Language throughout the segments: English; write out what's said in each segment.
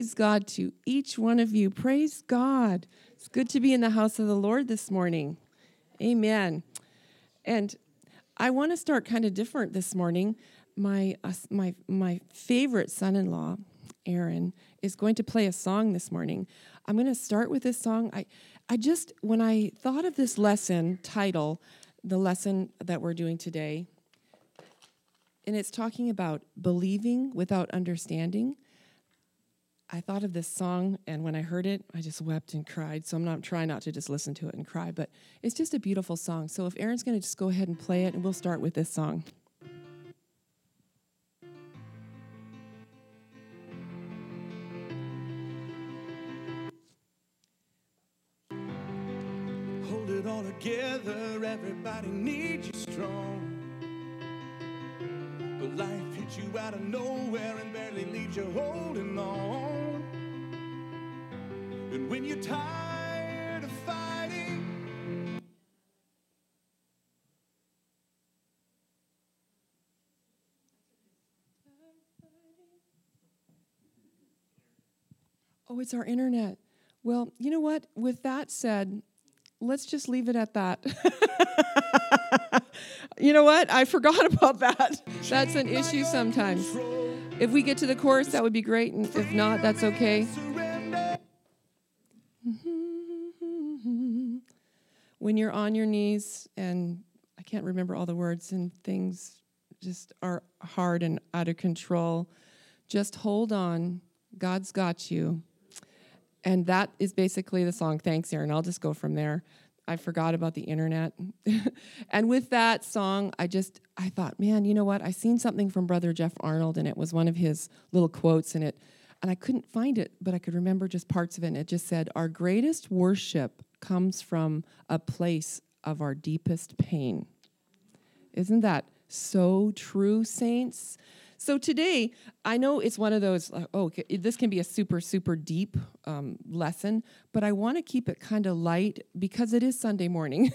Praise God to each one of you. Praise God. It's good to be in the house of the Lord this morning. Amen. And I want to start kind of different this morning. My favorite son-in-law, Aaron, is going to play a song this morning. I'm going to start with this song. I just, when I thought of this lesson title, the lesson that we're doing today, and it's talking about believing without understanding, I thought of this song, and when I heard it, I just wept and cried. So I'm not trying not to just listen to it and cry, but it's just a beautiful song. So if Aaron's going to just go ahead and play it, and we'll start with this song. Hold it all together, everybody needs you strong. But life hits you out of nowhere and barely leaves you holding on. And when you're tired of fighting, Oh, it's our internet. Well, you know what? With that said, let's just leave it at that. You know what? I forgot about that. That's an issue sometimes. If we get to the chorus, that would be great. And if not, that's okay. When you're on your knees, and I can't remember all the words, and things just are hard and out of control, just hold on. God's got you. And that is basically the song. Thanks, Aaron. I'll just go from there. I forgot about the internet. And with that song, I thought, man, you know what? I seen something from Brother Jeff Arnold, and it was one of his little quotes in it. And I couldn't find it, but I could remember just parts of it. And it just said, our greatest worship comes from a place of our deepest pain. Isn't that so true, saints? So today, I know it's one of those, this can be a super, super deep lesson, but I want to keep it kind of light because it is Sunday morning.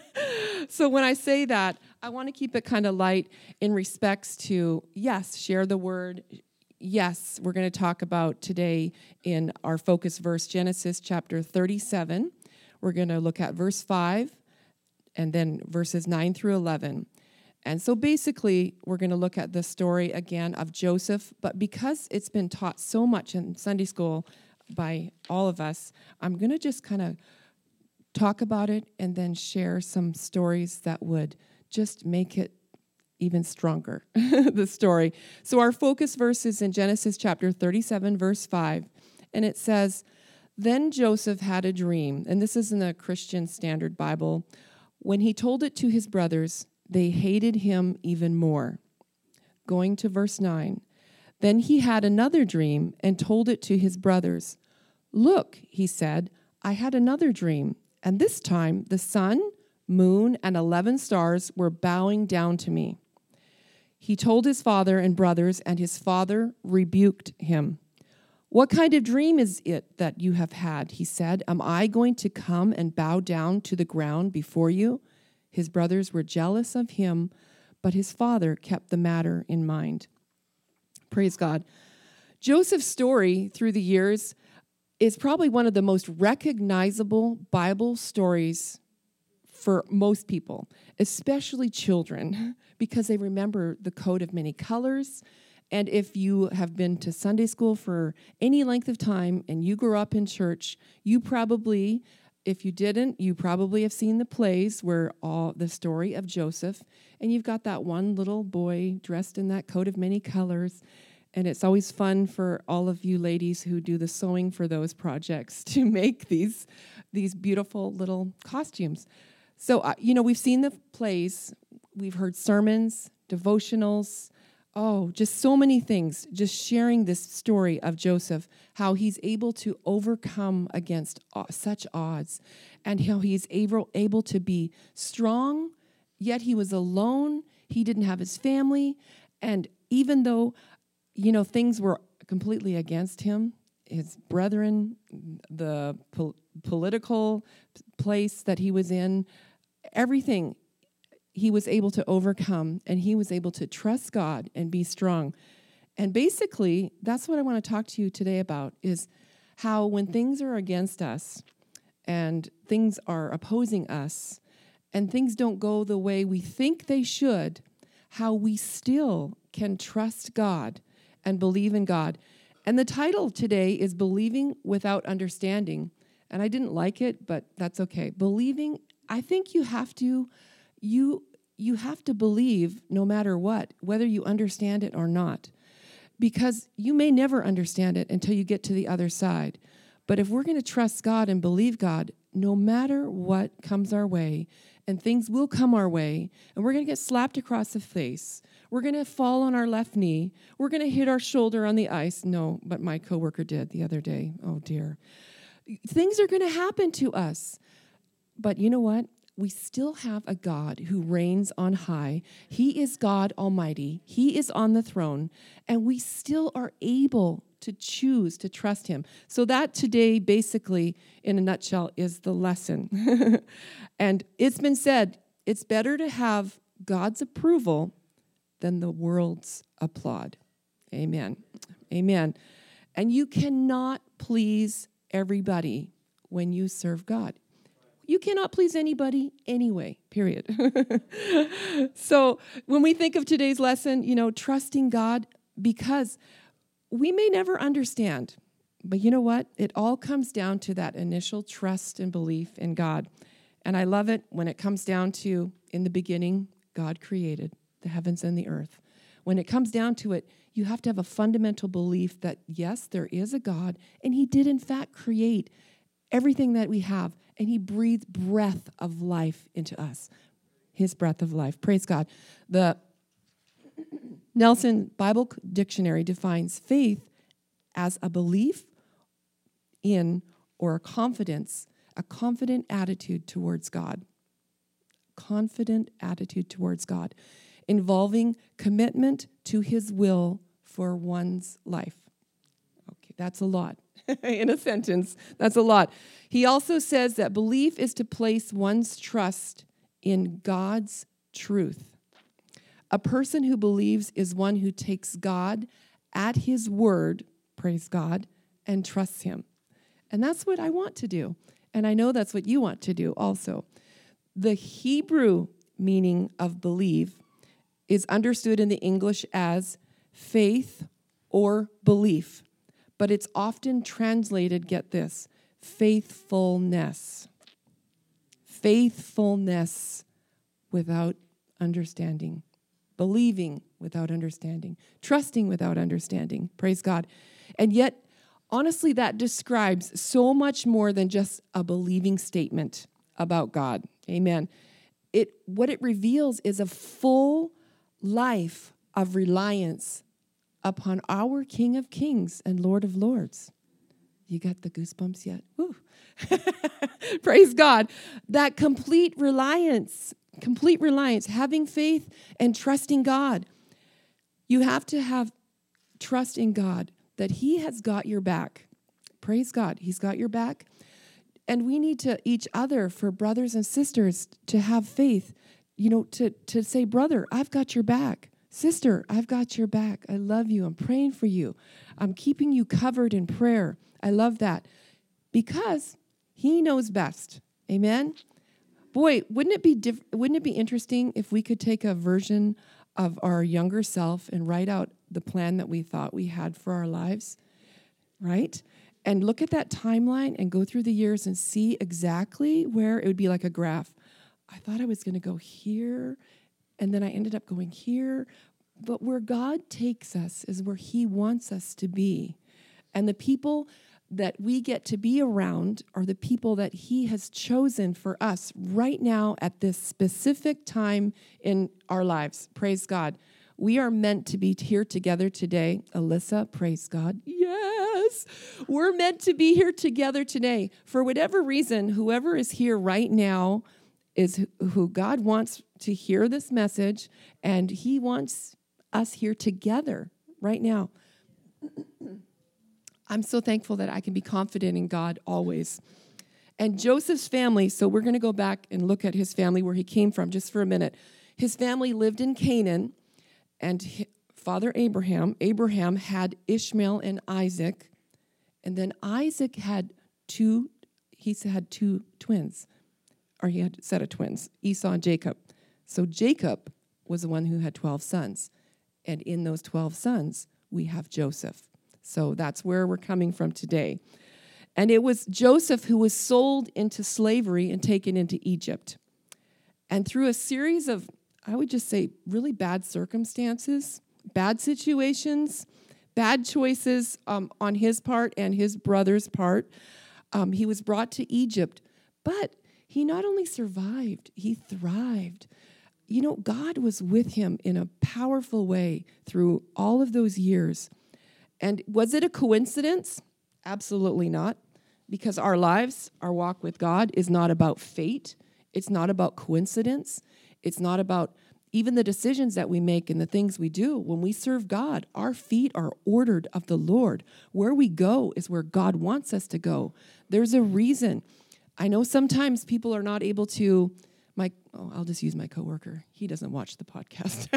So when I say that, I want to keep it kind of light in respects to, yes, share the word. Yes, we're going to talk about today in our focus verse, Genesis chapter 37. We're going to look at verse 5 and then verses 9 through 11. And so basically, we're going to look at the story again of Joseph, but because it's been taught so much in Sunday school by all of us, I'm going to just kind of talk about it and then share some stories that would just make it even stronger, the story. So our focus verse is in Genesis chapter 37, verse 5, and it says, "Then Joseph had a dream," and this is in the Christian Standard Bible. "When he told it to his brothers, they hated him even more." Going to verse 9. "Then he had another dream and told it to his brothers. 'Look,' he said, 'I had another dream, and this time the sun, moon, and 11 stars were bowing down to me.' He told his father and brothers, and his father rebuked him. 'What kind of dream is it that you have had?' he said. 'Am I going to come and bow down to the ground before you?' His brothers were jealous of him, but his father kept the matter in mind." Praise God. Joseph's story through the years is probably one of the most recognizable Bible stories for most people, especially children, because they remember the coat of many colors. And if you have been to Sunday school for any length of time and you grew up in church, you probably, if you didn't, you probably have seen the plays where all the story of Joseph, and you've got that one little boy dressed in that coat of many colors. And it's always fun for all of you ladies who do the sewing for those projects to make these beautiful little costumes. So, we've seen the plays, we've heard sermons, devotionals, just so many things, just sharing this story of Joseph, how he's able to overcome against such odds, and how he's able to be strong, yet he was alone, he didn't have his family, and even though, things were completely against him, his brethren, the political place that he was in, everything, he was able to overcome, and he was able to trust God and be strong. And basically, that's what I want to talk to you today about, is how when things are against us and things are opposing us and things don't go the way we think they should, how we still can trust God and believe in God. And the title today is Believing Without Understanding. And I didn't like it, but that's okay. Believing, I think you have to believe no matter what, whether you understand it or not. Because you may never understand it until you get to the other side. But if we're going to trust God and believe God, no matter what comes our way, and things will come our way, and we're going to get slapped across the face, we're going to fall on our left knee, we're going to hit our shoulder on the ice. No, but my coworker did the other day. Oh, dear. Things are going to happen to us. But you know what? We still have a God who reigns on high. He is God Almighty. He is on the throne, and we still are able to choose to trust him. So that today, basically, in a nutshell, is the lesson. And it's been said, it's better to have God's approval than the world's applaud. Amen. Amen. And you cannot please everybody when you serve God. You cannot please anybody anyway, period. So when we think of today's lesson, trusting God, because we may never understand, but you know what? It all comes down to that initial trust and belief in God. And I love it when it comes down to, in the beginning, God created the heavens and the earth. When it comes down to it, you have to have a fundamental belief that, yes, there is a God, and he did in fact create everything that we have, and he breathed breath of life into us, his breath of life. Praise God. The Nelson Bible Dictionary defines faith as a belief in or a confident attitude towards God. Confident attitude towards God, involving commitment to his will for one's life. Okay, that's a lot. In a sentence, that's a lot. He also says that belief is to place one's trust in God's truth. A person who believes is one who takes God at his word, praise God, and trusts him. And that's what I want to do. And I know that's what you want to do also. The Hebrew meaning of believe is understood in the English as faith or belief. But it's often translated, get this, faithfulness. Faithfulness without understanding. Believing without understanding. Trusting without understanding. Praise God. And yet, honestly, that describes so much more than just a believing statement about God. Amen. What it reveals is a full life of reliance upon our King of Kings and Lord of Lords. You got the goosebumps yet? Woo. Praise God. That complete reliance, having faith and trusting God. You have to have trust in God that he has got your back. Praise God. He's got your back. And we need to each other, for brothers and sisters, to have faith, to say, brother, I've got your back. Sister, I've got your back. I love you. I'm praying for you. I'm keeping you covered in prayer. I love that because he knows best. Amen. Boy, wouldn't it be interesting if we could take a version of our younger self and write out the plan that we thought we had for our lives, right? And look at that timeline and go through the years and see exactly where it would be like a graph. I thought I was going to go here, and then I ended up going here. But where God takes us is where he wants us to be. And the people that we get to be around are the people that he has chosen for us right now at this specific time in our lives. Praise God. We are meant to be here together today. Alyssa, praise God. Yes, we're meant to be here together today. For whatever reason, whoever is here right now is who God wants to hear this message, and he wants us here together right now. I'm so thankful that I can be confident in God always. And Joseph's family, so we're going to go back and look at his family, where he came from, just for a minute. His family lived in Canaan, and Father Abraham. Abraham had Ishmael and Isaac. And then Isaac had two twins. Or he had a set of twins, Esau and Jacob. So Jacob was the one who had 12 sons. And in those 12 sons, we have Joseph. So that's where we're coming from today. And it was Joseph who was sold into slavery and taken into Egypt. And through a series of, I would just say, really bad circumstances, bad situations, bad choices on his part and his brother's part, he was brought to Egypt. But he not only survived, he thrived. You know, God was with him in a powerful way through all of those years. And was it a coincidence? Absolutely not. Because our lives, our walk with God is not about fate. It's not about coincidence. It's not about even the decisions that we make and the things we do. When we serve God, our feet are ordered of the Lord. Where we go is where God wants us to go. There's a reason. I know sometimes people are not able to, I'll just use my coworker. He doesn't watch the podcast.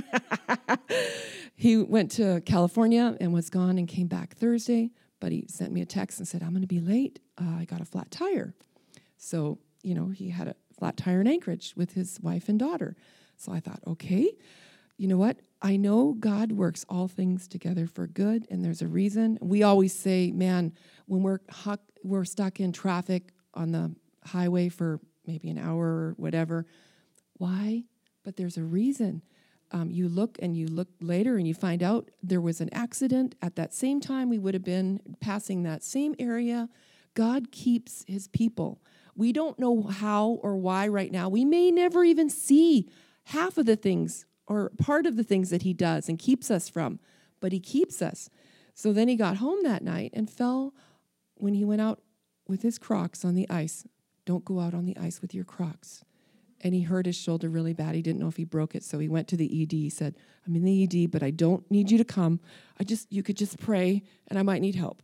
He went to California and was gone and came back Thursday, but he sent me a text and said, I'm going to be late. I got a flat tire. So, he had a flat tire in Anchorage with his wife and daughter. So I thought, okay, you know what? I know God works all things together for good, and there's a reason. We always say, man, when we're stuck in traffic on the highway for maybe an hour or whatever, why? But there's a reason. You look later and you find out there was an accident. At that same time, we would have been passing that same area. God keeps his people. We don't know how or why right now. We may never even see half of the things or part of the things that he does and keeps us from, but he keeps us. So then he got home that night and fell when he went out with his Crocs on the ice. Don't go out on the ice with your Crocs. And he hurt his shoulder really bad. He didn't know if he broke it, so he went to the ED. He said, I'm in the ED, but I don't need you to come. You could just pray, and I might need help.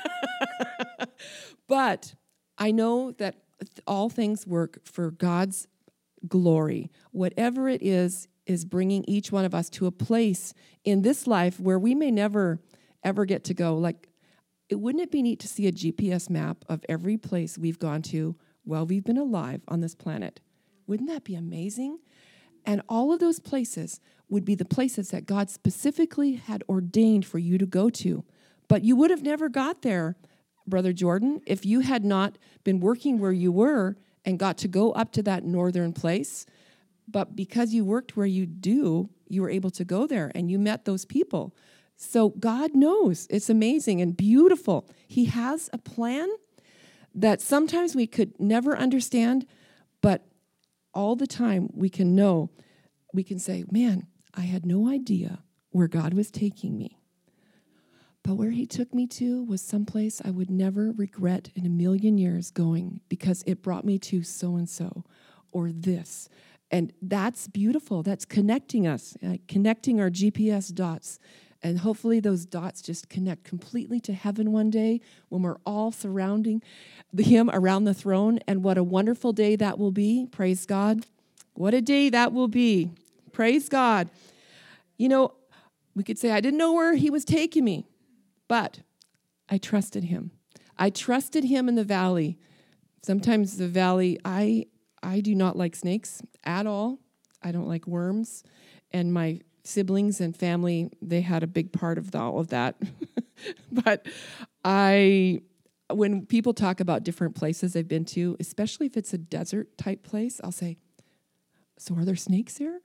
But I know that all things work for God's glory. Whatever it is bringing each one of us to a place in this life where we may never, ever get to go. Wouldn't it be neat to see a GPS map of every place we've gone to while we've been alive on this planet? Wouldn't that be amazing? And all of those places would be the places that God specifically had ordained for you to go to. But you would have never got there, Brother Jordan, if you had not been working where you were and got to go up to that northern place. But because you worked where you do, you were able to go there and you met those people. So God knows. It's amazing and beautiful. He has a plan that sometimes we could never understand, but all the time we can say, man, I had no idea where God was taking me. But where he took me to was someplace I would never regret in a million years going, because it brought me to so-and-so or this. And that's beautiful. That's connecting us, connecting our GPS dots. And hopefully those dots just connect completely to heaven one day when we're all surrounding him around the throne. And what a wonderful day that will be. Praise God. What a day that will be. Praise God. We could say, I didn't know where he was taking me, but I trusted him. I trusted him in the valley. Sometimes the valley, I do not like snakes at all. I don't like worms. And my siblings and family, they had a big part of all of that. But when people talk about different places they've been to, especially if it's a desert type place, I'll say, so are there snakes there?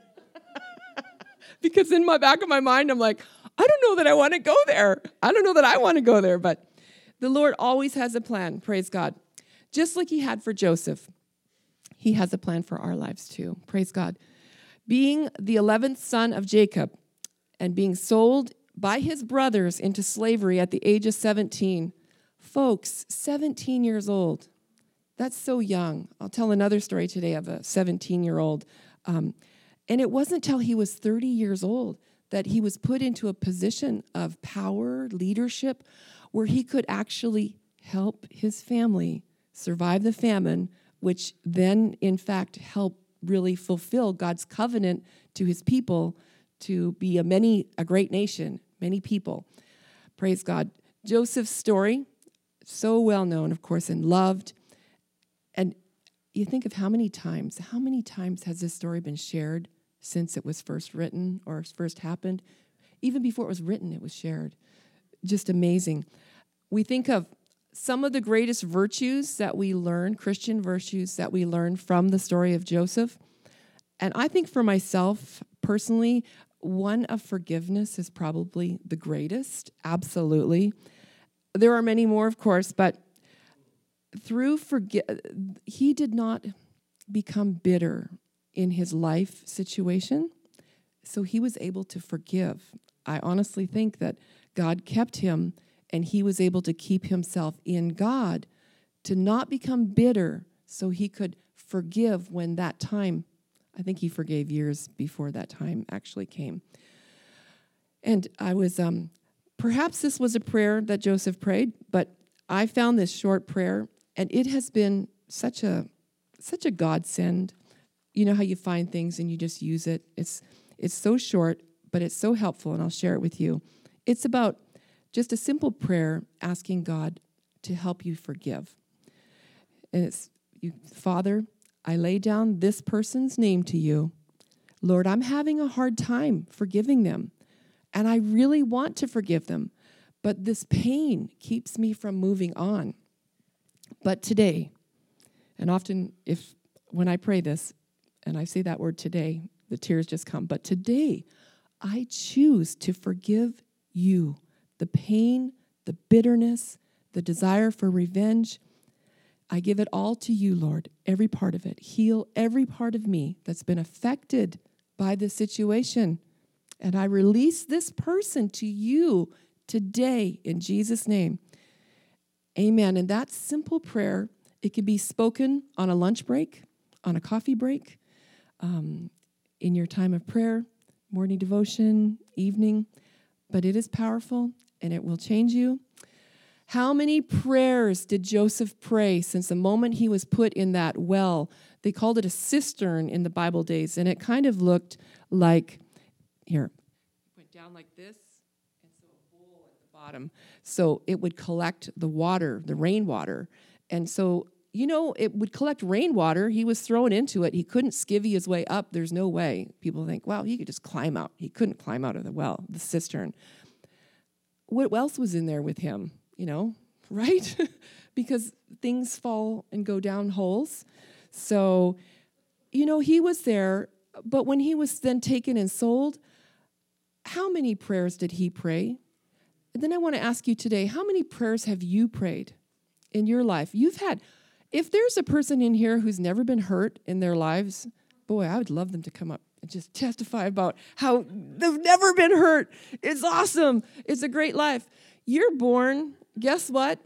Because in my back of my mind, I'm like, I don't know that I want to go there. I don't know that I want to go there. But the Lord always has a plan, praise God. Just like he had for Joseph, he has a plan for our lives too, praise God. Being the 11th son of Jacob and being sold by his brothers into slavery at the age of 17. Folks, 17 years old. That's so young. I'll tell another story today of a 17-year-old. And it wasn't till he was 30 years old that he was put into a position of power, leadership, where he could actually help his family survive the famine, which then, in fact, helped really fulfill God's covenant to his people to be a great nation, many people. Praise God. Joseph's story, so well known, of course, and loved. And you think of how many times has this story been shared since it was first written or first happened? Even before it was written, it was shared. Just amazing. We think of some of the greatest virtues that we learn, Christian virtues that we learn from the story of Joseph. And I think for myself, personally, one of forgiveness is probably the greatest, absolutely. There are many more, of course, but he did not become bitter in his life situation, so he was able to forgive. I honestly think that God kept him, and he was able to keep himself in God to not become bitter so he could forgive when that time, I think he forgave years before that time actually came. And I was, perhaps this was a prayer that Joseph prayed, but I found this short prayer, and it has been such a godsend. You know how you find things and you just use it. It's so short, but it's so helpful, and I'll share it with you. It's about just a simple prayer asking God to help you forgive. And it's, Father, I lay down this person's name to you. Lord, I'm having a hard time forgiving them, and I really want to forgive them, but this pain keeps me from moving on. But today, and often when I pray this, and I say that word today, the tears just come, but today, I choose to forgive you. The pain, the bitterness, the desire for revenge, I give it all to you, Lord, every part of it. Heal every part of me that's been affected by this situation. And I release this person to you today in Jesus' name. Amen. And that simple prayer, it can be spoken on a lunch break, on a coffee break, in your time of prayer, morning devotion, evening. But it is powerful, and it will change you. How many prayers did Joseph pray since the moment he was put in that well? They called it a cistern in the Bible days, and it kind of looked like, here, it went down like this, and so a bowl at the bottom. So it would collect the water, the rainwater. And so, it would collect rainwater. He was thrown into it. He couldn't skivvy his way up. There's no way. People think, wow, he could just climb out. He couldn't climb out of the well, the cistern. What else was in there with him? Right? Because things fall and go down holes. So, he was there, but when he was then taken and sold, how many prayers did he pray? And then I want to ask you today, how many prayers have you prayed in your life? If there's a person in here who's never been hurt in their lives, boy, I would love them to come up and just testify about how they've never been hurt. It's awesome. It's a great life. You're born, guess what?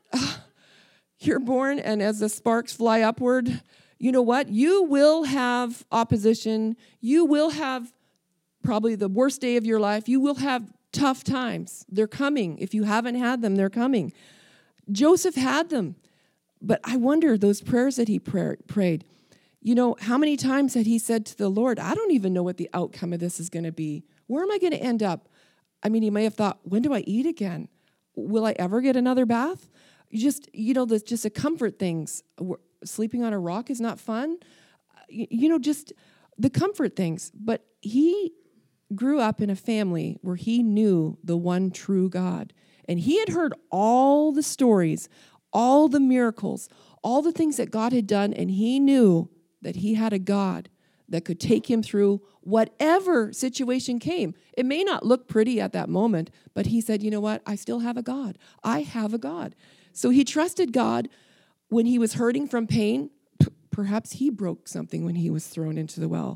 You're born, and as the sparks fly upward, you know what? You will have opposition. You will have probably the worst day of your life. You will have tough times. They're coming. If you haven't had them, they're coming. Joseph had them. But I wonder, those prayers that he prayed, how many times had he said to the Lord, I don't even know what the outcome of this is going to be. Where am I going to end up? I mean, he may have thought, when do I eat again? Will I ever get another bath? There's just a comfort things. Sleeping on a rock is not fun. Just the comfort things. But he grew up in a family where he knew the one true God. And he had heard all the stories, all the miracles, all the things that God had done, and he knew that he had a God that could take him through whatever situation came. It may not look pretty at that moment, but he said, you know what? I still have a God. I have a God. So he trusted God when he was hurting from pain. Perhaps he broke something when he was thrown into the well.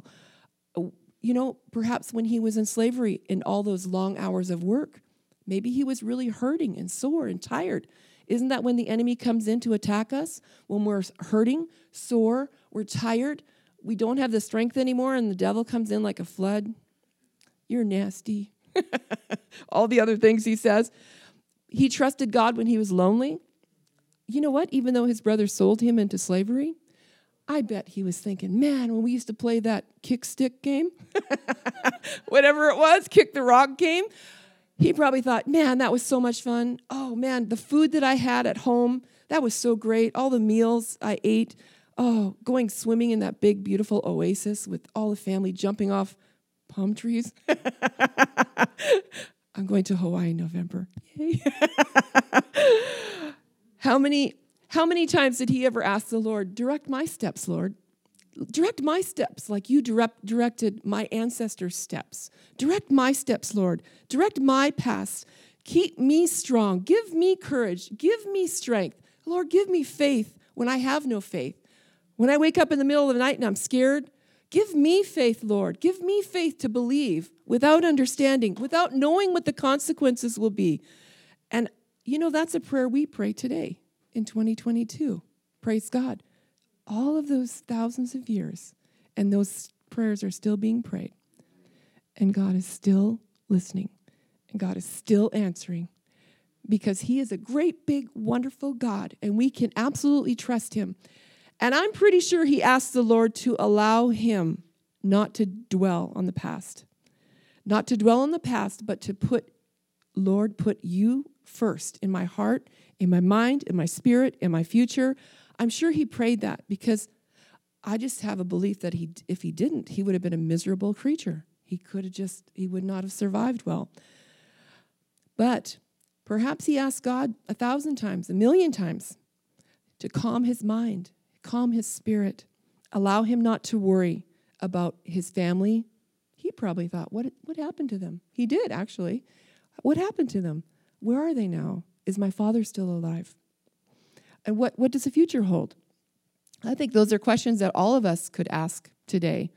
Perhaps when he was in slavery in all those long hours of work, maybe he was really hurting and sore and tired. Isn't that when the enemy comes in to attack us? When we're hurting, sore, we're tired, we don't have the strength anymore, and the devil comes in like a flood. You're nasty. All the other things he says. He trusted God when he was lonely. You know what? Even though his brother sold him into slavery, I bet he was thinking, man, when we used to play that kick stick game, whatever it was, kick the rock game, he probably thought, man, that was so much fun. Oh, man, the food that I had at home, that was so great. All the meals I ate. Oh, going swimming in that big, beautiful oasis with all the family jumping off palm trees. I'm going to Hawaii in November. Yay. How many times did he ever ask the Lord, direct my steps, Lord? Direct my steps like you directed my ancestors' steps. Direct my steps, Lord. Direct my paths. Keep me strong. Give me courage. Give me strength. Lord, give me faith when I have no faith. When I wake up in the middle of the night and I'm scared, give me faith, Lord. Give me faith to believe without understanding, without knowing what the consequences will be. And, that's a prayer we pray today in 2022. Praise God. All of those thousands of years, and those prayers are still being prayed. And God is still listening. And God is still answering. Because he is a great, big, wonderful God. And we can absolutely trust him. And I'm pretty sure he asked the Lord to allow him not to dwell on the past. Not to dwell on the past, but to put you first in my heart, in my mind, in my spirit, in my future. I'm sure he prayed that because I just have a belief that if he didn't, he would have been a miserable creature. He would not have survived well. But perhaps he asked God 1,000 times, 1,000,000 times to calm his mind, calm his spirit, allow him not to worry about his family. He probably thought, what happened to them? He did, actually. What happened to them? Where are they now? Is my father still alive? And what does the future hold? I think those are questions that all of us could ask today,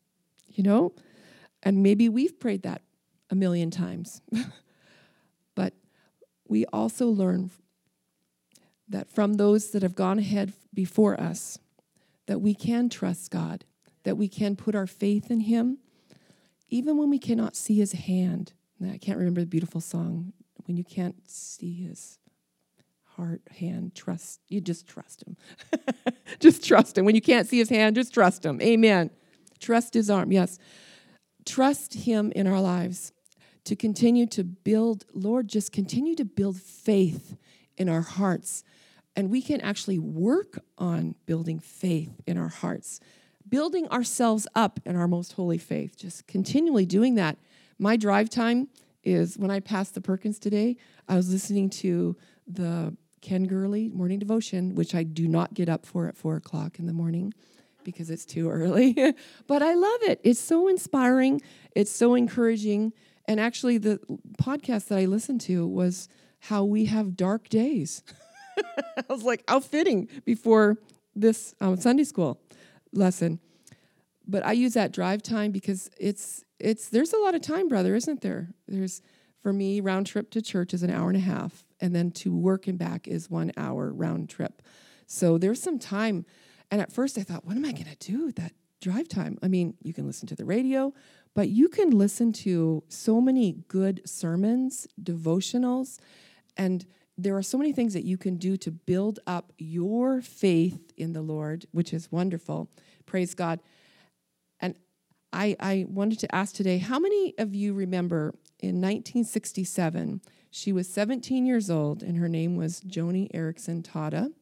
And maybe we've prayed that 1,000,000 times. But we also learn that from those that have gone ahead before us, that we can trust God, that we can put our faith in him, even when we cannot see his hand. Now, I can't remember the beautiful song, when you can't see his heart, hand, trust. You just trust him. Just trust him. When you can't see his hand, just trust him. Amen. Trust his arm, yes. Trust him in our lives to continue to build, Lord, just continue to build faith in our hearts. And we can actually work on building faith in our hearts, building ourselves up in our most holy faith, just continually doing that. My drive time is when I passed the Perkins today, I was listening to the Ken Gurley morning devotion, which I do not get up for at 4:00 in the morning because it's too early. But I love it. It's so inspiring. It's so encouraging. And actually, the podcast that I listened to was how we have dark days. I was like, how fitting before this Sunday school lesson. But I use that drive time because there's a lot of time, brother, isn't there? For me, round trip to church is 1.5 hours, and then to work and back is 1 hour round trip. So there's some time. And at first I thought, what am I going to do with that drive time? I mean, you can listen to the radio, but you can listen to so many good sermons, devotionals, and there are so many things that you can do to build up your faith in the Lord, which is wonderful. Praise God. And I wanted to ask today, how many of you remember in 1967, she was 17 years old, and her name was Joni Eareckson Tada.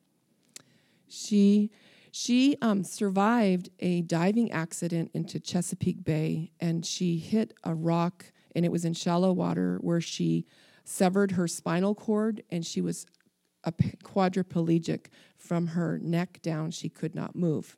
She survived a diving accident into Chesapeake Bay, and she hit a rock, and it was in shallow water, where she severed her spinal cord, and she was a quadriplegic from her neck down. She could not move.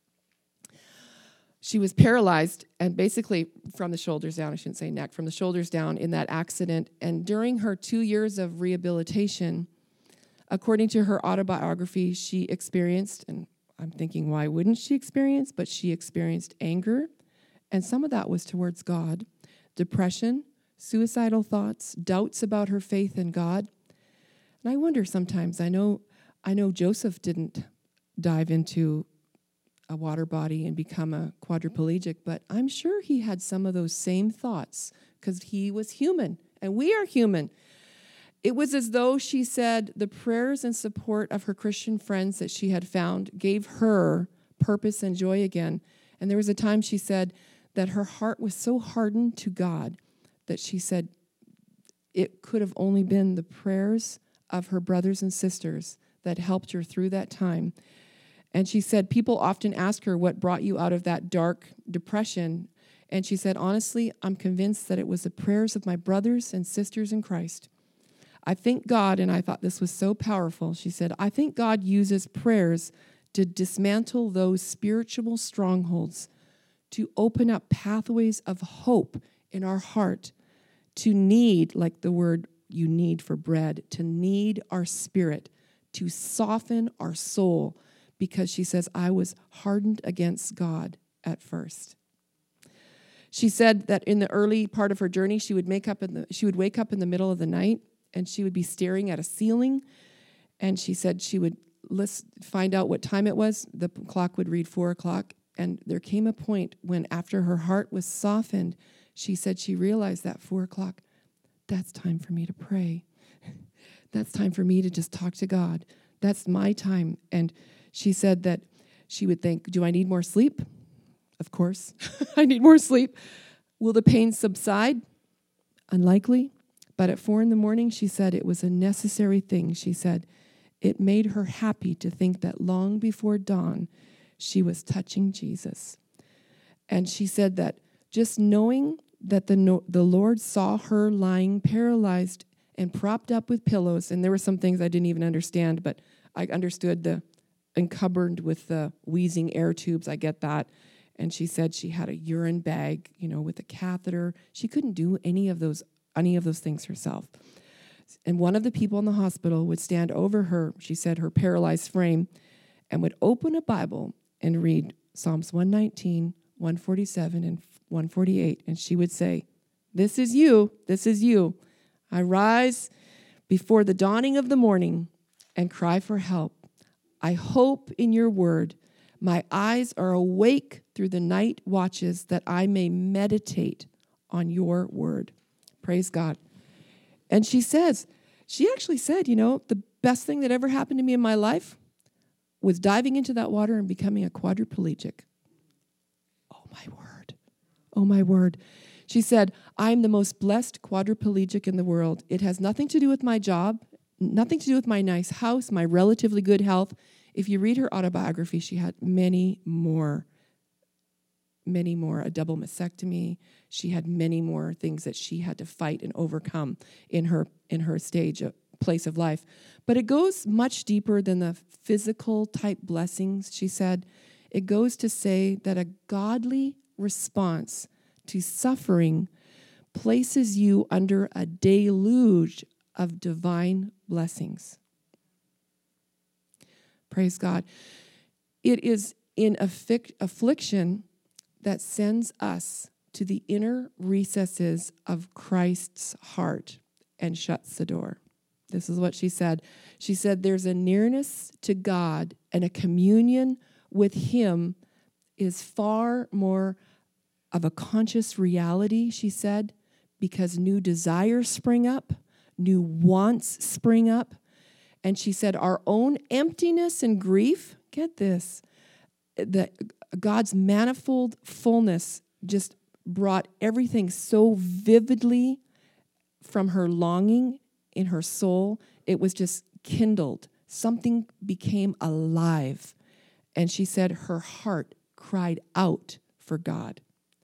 She was paralyzed, and basically from the shoulders down, I shouldn't say neck, from the shoulders down in that accident. And during her 2 years of rehabilitation, according to her autobiography, she experienced, and I'm thinking, why wouldn't she experience? But she experienced anger, and some of that was towards God, depression, suicidal thoughts, doubts about her faith in God. And I wonder sometimes, I know Joseph didn't dive into a water body and become a quadriplegic, but I'm sure he had some of those same thoughts because he was human and we are human. It was as though she said the prayers and support of her Christian friends that she had found gave her purpose and joy again. And there was a time she said that her heart was so hardened to God that she said it could have only been the prayers of her brothers and sisters that helped her through that time. And she said people often ask her what brought you out of that dark depression. And she said, honestly, I'm convinced that it was the prayers of my brothers and sisters in Christ. I thank God, and I thought this was so powerful. She said, I think God uses prayers to dismantle those spiritual strongholds, to open up pathways of hope in our heart, to need, like the word you need for bread, to knead our spirit, to soften our soul, because she says, I was hardened against God at first. She said that in the early part of her journey, she would wake up in the middle of the night and she would be staring at a ceiling. And she said she would find out what time it was. The clock would read 4:00. And there came a point when, after her heart was softened, she said she realized that 4:00, that's time for me to pray. That's time for me to just talk to God. That's my time. And she said that she would think, do I need more sleep? Of course, I need more sleep. Will the pain subside? Unlikely. But at 4 a.m, she said it was a necessary thing. She said it made her happy to think that long before dawn, she was touching Jesus. And she said that just knowing that the Lord saw her lying paralyzed and propped up with pillows, and there were some things I didn't even understand, but I understood the encumbered with the wheezing air tubes. I get that. And she said she had a urine bag, with a catheter. She couldn't do any of those things herself. And one of the people in the hospital would stand over her, she said, her paralyzed frame, and would open a Bible and read Psalms 119, 147, and 148. And she would say, this is you. I rise before the dawning of the morning and cry for help. I hope in your word. My eyes are awake through the night watches that I may meditate on your word. Praise God. And she actually said, the best thing that ever happened to me in my life was diving into that water and becoming a quadriplegic. Oh, my word. Oh, my word. She said, I'm the most blessed quadriplegic in the world. It has nothing to do with my job, nothing to do with my nice house, my relatively good health. If you read her autobiography, she had many more, a double mastectomy. She had many more things that she had to fight and overcome in her place of life. But it goes much deeper than the physical type blessings, she said. It goes to say that a godly response to suffering places you under a deluge of divine blessings. Praise God. It is in affliction that sends us to the inner recesses of Christ's heart and shuts the door. This is what she said. She said, there's a nearness to God and a communion with Him is far more of a conscious reality, she said, because new desires spring up, new wants spring up. And she said, our own emptiness and grief, get this, God's manifold fullness just brought everything so vividly from her longing in her soul. It was just kindled. Something became alive. And she said her heart cried out for God.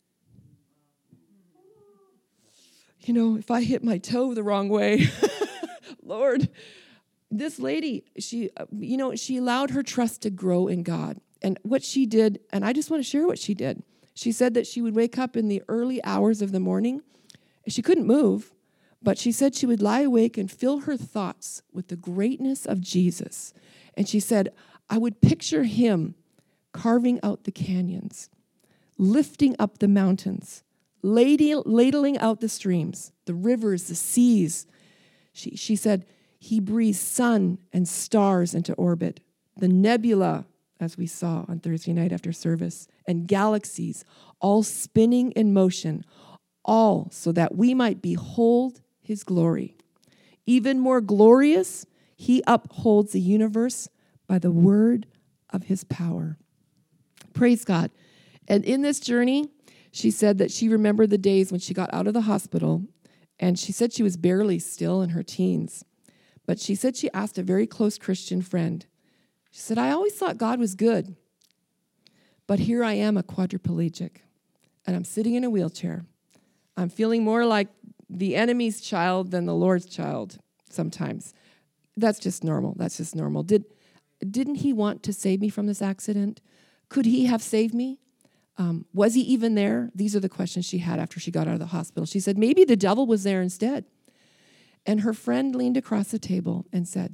If I hit my toe the wrong way, Lord, this lady, she allowed her trust to grow in God. And what she did, and I just want to share what she did. She said that she would wake up in the early hours of the morning. She couldn't move, but she said she would lie awake and fill her thoughts with the greatness of Jesus. And she said, I would picture Him carving out the canyons, lifting up the mountains, ladling out the streams, the rivers, the seas. She said, He breathes sun and stars into orbit, the nebula, as we saw on Thursday night after service, and galaxies, all spinning in motion, all so that we might behold His glory. Even more glorious, He upholds the universe by the word of His power. Praise God. And in this journey, she said that she remembered the days when she got out of the hospital, and she said she was barely still in her teens. But she said she asked a very close Christian friend. She said, I always thought God was good, but here I am a quadriplegic, and I'm sitting in a wheelchair. I'm feeling more like the enemy's child than the Lord's child sometimes. That's just normal. That's just normal. Didn't he want to save me from this accident? Could he have saved me? Was he even there? These are the questions she had after she got out of the hospital. She said, maybe the devil was there instead. And her friend leaned across the table and said,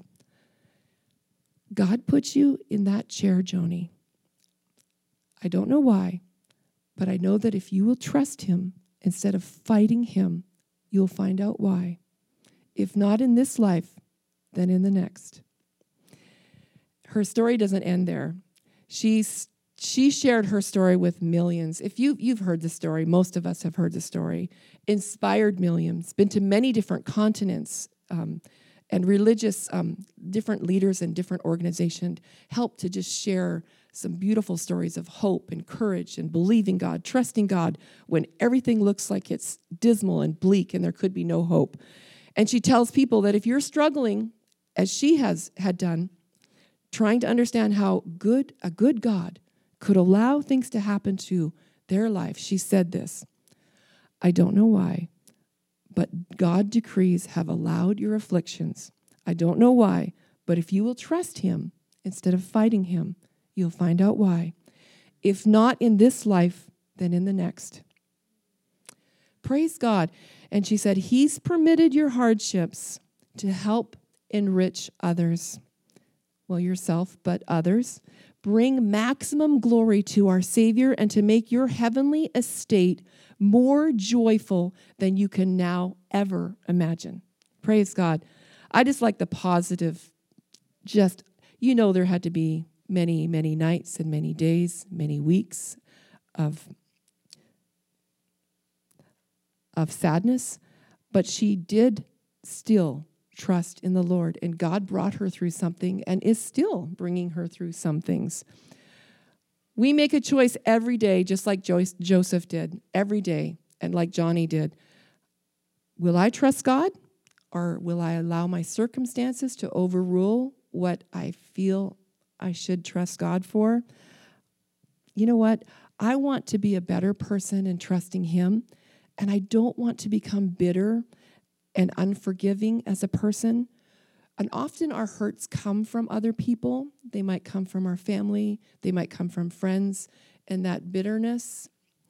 God put you in that chair, Joni. I don't know why, but I know that if you will trust him instead of fighting him, you'll find out why. If not in this life, then in the next. Her story doesn't end there. She shared her story with millions. If you've heard the story, most of us have heard the story, inspired millions, been to many different continents, and religious, different leaders and different organizations helped to just share some beautiful stories of hope and courage and believing God, trusting God when everything looks like it's dismal and bleak and there could be no hope. And she tells people that if you're struggling, as she had done, trying to understand how a good God could allow things to happen to their life, she said this, I don't know why, but God decrees have allowed your afflictions. I don't know why, but if you will trust him instead of fighting him, you'll find out why. If not in this life, then in the next. Praise God. And she said, he's permitted your hardships to help enrich others. Well, yourself, but others. Bring maximum glory to our Savior and to make your heavenly estate more joyful than you can now ever imagine. Praise God. I just like the positive, there had to be many, many nights and many days, many weeks of sadness, but she did still trust in the Lord, and God brought her through something and is still bringing her through some things. We make a choice every day, just like Joseph did, every day, and like Johnny did. Will I trust God, or will I allow my circumstances to overrule what I feel I should trust God for? You know what? I want to be a better person in trusting him, and I don't want to become bitter and unforgiving as a person. And often our hurts come from other people. They might come from our family. They might come from friends. And that bitterness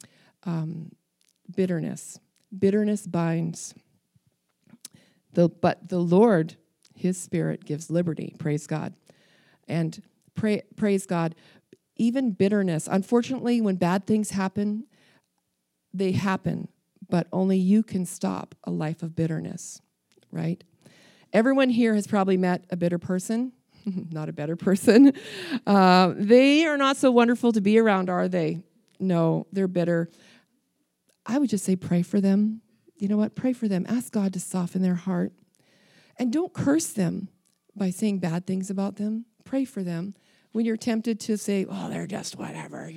binds. But the Lord, his Spirit, gives liberty. Praise God. And praise God. Even bitterness. Unfortunately, when bad things happen, they happen. But only you can stop a life of bitterness, right? Everyone here has probably met a bitter person, not a better person. They are not so wonderful to be around, are they? No, they're bitter. I would just say pray for them. You know what? Pray for them. Ask God to soften their heart. And don't curse them by saying bad things about them. Pray for them. When you're tempted to say, oh, they're just whatever,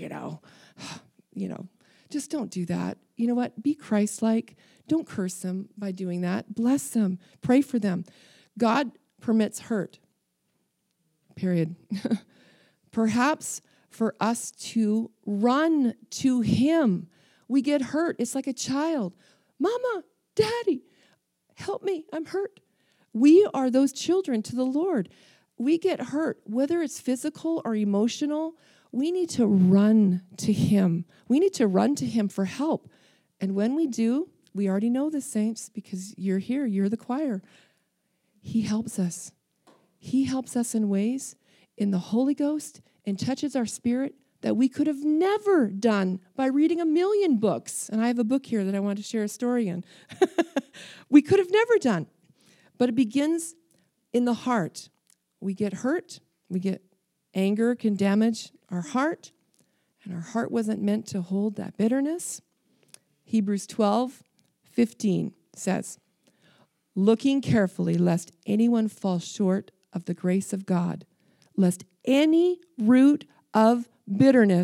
just don't do that. You know what? Be Christ-like. Don't curse them by doing that. Bless them. Pray for them. God permits hurt. Period. Perhaps for us to run to him. We get hurt. It's like a child. Mama, Daddy, help me. I'm hurt. We are those children to the Lord. We get hurt, whether it's physical or emotional. We need to run to him. We need to run to him for help. And when we do, we already know the saints because you're here, you're the choir. He helps us. He helps us in ways in the Holy Ghost and touches our spirit that we could have never done by reading 1,000,000 books. And I have a book here that I want to share a story in. We could have never done. But it begins in the heart. We get hurt. We get anger can damage our heart. And our heart wasn't meant to hold that bitterness. Hebrews 12:15 says, looking carefully lest anyone fall short of the grace of God, lest any root of bitterness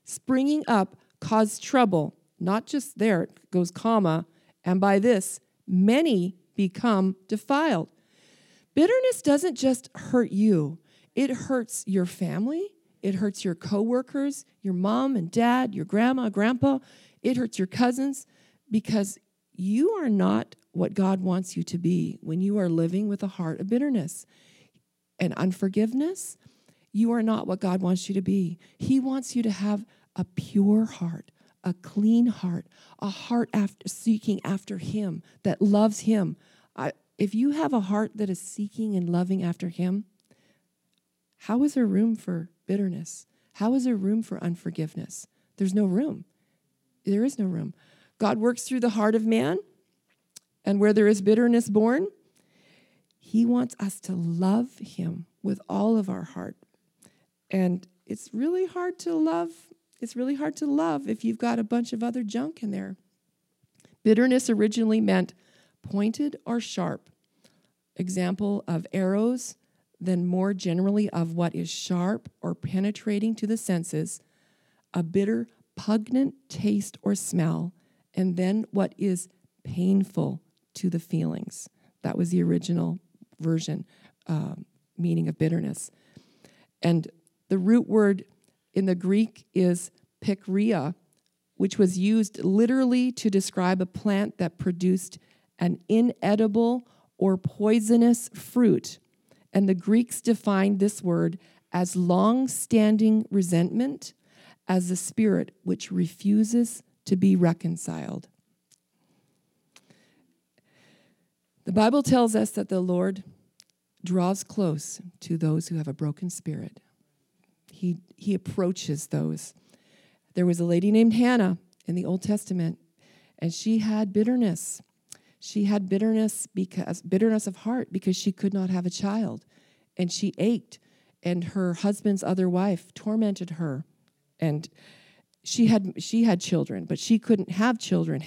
springing up cause trouble. Not just there, it goes comma, and by this, many become defiled. Bitterness doesn't just hurt you. It hurts your family. It hurts your coworkers, your mom and dad, your grandma, grandpa. It hurts your cousins because you are not what God wants you to be when you are living with a heart of bitterness and unforgiveness. You are not what God wants you to be. He wants you to have a pure heart, a clean heart, a heart seeking after Him, that loves Him. If you have a heart that is seeking and loving after Him, how is there room for bitterness? How is there room for unforgiveness? There's no room. There is no room. God works through the heart of man, and where there is bitterness born, He wants us to love Him with all of our heart. And it's really hard to love. It's really hard to love if you've got a bunch of other junk in there. Bitterness originally meant pointed or sharp. Example of arrows, then more generally of what is sharp or penetrating to the senses, a bitter, pungent taste or smell, and then what is painful to the feelings. That was the original version, meaning of bitterness. And the root word in the Greek is pikria, which was used literally to describe a plant that produced an inedible or poisonous fruit. And the Greeks defined this word as long-standing resentment, as the spirit which refuses to be reconciled. The Bible tells us that the Lord draws close to those who have a broken spirit. He approaches those. There was a lady named Hannah in the Old Testament, and she had bitterness. She had bitterness of heart because she could not have a child, and she ached, and her husband's other wife tormented her, and she had children, but she couldn't have children.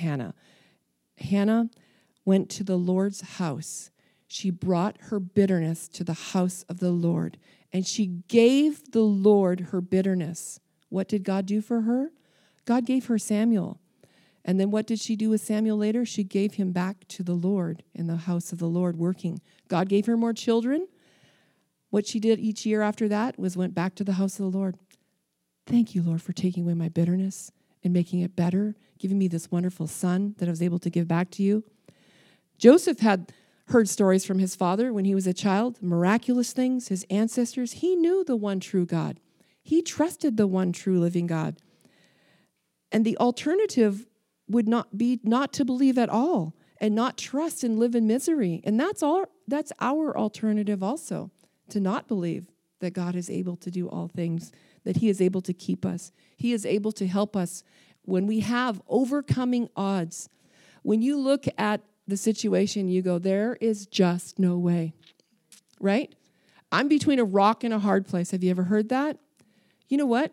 Hannah went to the Lord's house. She brought her bitterness to the house of the Lord, and she gave the Lord her bitterness. What did God do for her? God gave her Samuel. And then what did she do with Samuel later? She gave him back to the Lord in the house of the Lord working. God gave her more children. What she did each year after that was went back to the house of the Lord. Thank you, Lord, for taking away my bitterness and making it better, giving me this wonderful son that I was able to give back to you. Joseph had heard stories from his father when he was a child, miraculous things, his ancestors. He knew the one true God. He trusted the one true living God. And the alternative would not be not to believe at all and not trust and live in misery. And that's our alternative also, to not believe that God is able to do all things, that He is able to keep us. He is able to help us when we have overcoming odds. When you look at the situation, you go, there is just no way, right? I'm between a rock and a hard place. Have you ever heard that? You know what?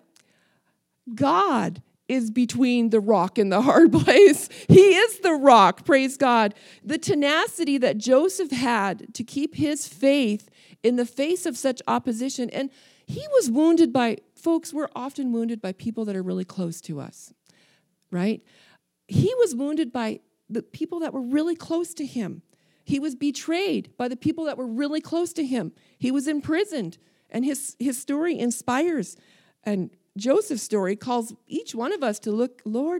God is between the rock and the hard place. He is the rock, praise God. The tenacity that Joseph had to keep his faith in the face of such opposition. And he was wounded by, folks, we're often wounded by people that are really close to us, right? He was wounded by the people that were really close to him. He was betrayed by the people that were really close to him. He was imprisoned, and his story inspires. And Joseph's story calls each one of us to look, Lord,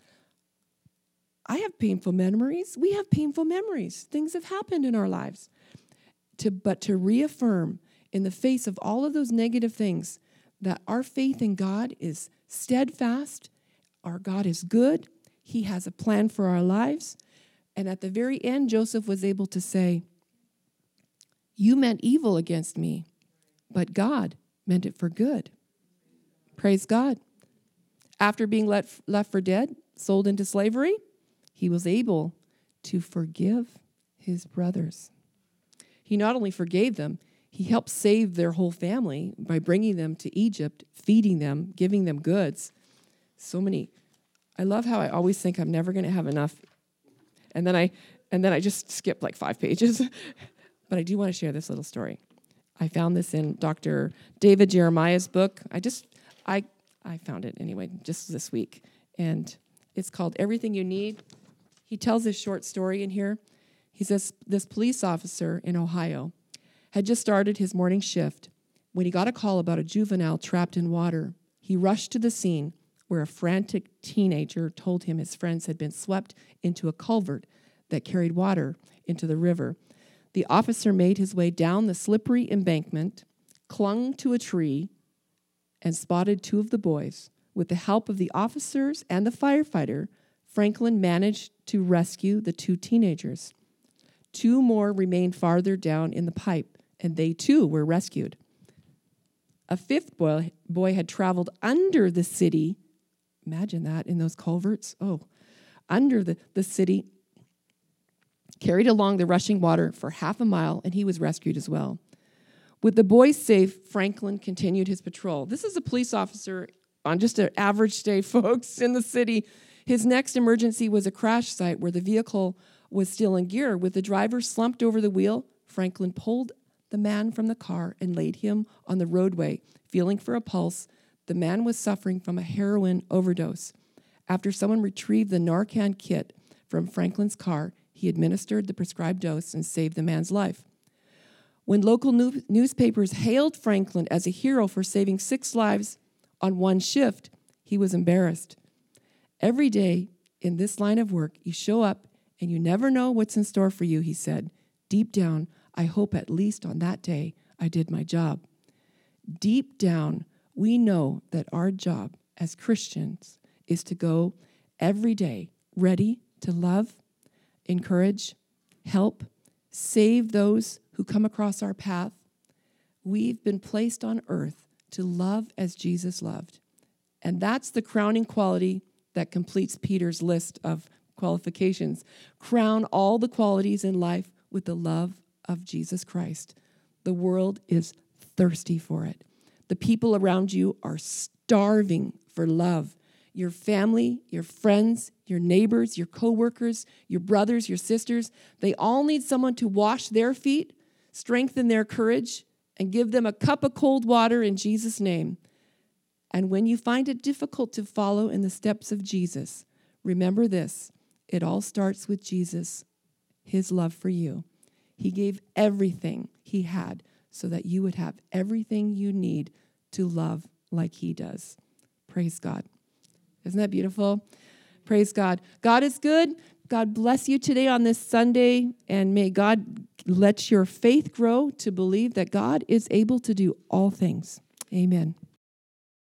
I have painful memories. We have painful memories. Things have happened in our lives. But to reaffirm in the face of all of those negative things that our faith in God is steadfast, our God is good, He has a plan for our lives. And at the very end, Joseph was able to say, you meant evil against me, but God meant it for good. Praise God. After being left for dead, sold into slavery, he was able to forgive his brothers. He not only forgave them, he helped save their whole family by bringing them to Egypt, feeding them, giving them goods. So many. I love how I always think I'm never going to have enough. And then I just skip like 5 pages. But I do want to share this little story. I found this in Dr. David Jeremiah's book. I found it anyway, just this week. And it's called Everything You Need. He tells this short story in here. He says this police officer in Ohio had just started his morning shift when he got a call about a juvenile trapped in water. He rushed to the scene where a frantic teenager told him his friends had been swept into a culvert that carried water into the river. The officer made his way down the slippery embankment, clung to a tree, and spotted two of the boys. With the help of the officers and the firefighter, Franklin managed to rescue the two teenagers. Two more remained farther down in the pipe, and they too were rescued. A fifth boy had traveled under the city. Imagine that, in those culverts. Under the city, carried along the rushing water for half a mile, and he was rescued as well. With the boys safe, Franklin continued his patrol. This is a police officer on just an average day, folks, in the city. His next emergency was a crash site where the vehicle was still in gear. With the driver slumped over the wheel, Franklin pulled the man from the car and laid him on the roadway, feeling for a pulse. The man was suffering from a heroin overdose. After someone retrieved the Narcan kit from Franklin's car, he administered the prescribed dose and saved the man's life. When local newspapers hailed Franklin as a hero for saving 6 lives on one shift, he was embarrassed. Every day in this line of work, you show up and you never know what's in store for you, he said. Deep down, I hope at least on that day I did my job. Deep down, we know that our job as Christians is to go every day ready to love, encourage, help, save those who come across our path. We've been placed on earth to love as Jesus loved. And that's the crowning quality that completes Peter's list of qualifications. Crown all the qualities in life with the love of Jesus Christ. The world is thirsty for it. The people around you are starving for love. Your family, your friends, your neighbors, your coworkers, your brothers, your sisters, they all need someone to wash their feet, strengthen their courage, and give them a cup of cold water in Jesus' name. And when you find it difficult to follow in the steps of Jesus, remember this: it all starts with Jesus, his love for you. He gave everything he had so that you would have everything you need to love like he does. Praise God. Isn't that beautiful? Praise God. God is good. God bless you today on this Sunday, and may God let your faith grow to believe that God is able to do all things. Amen.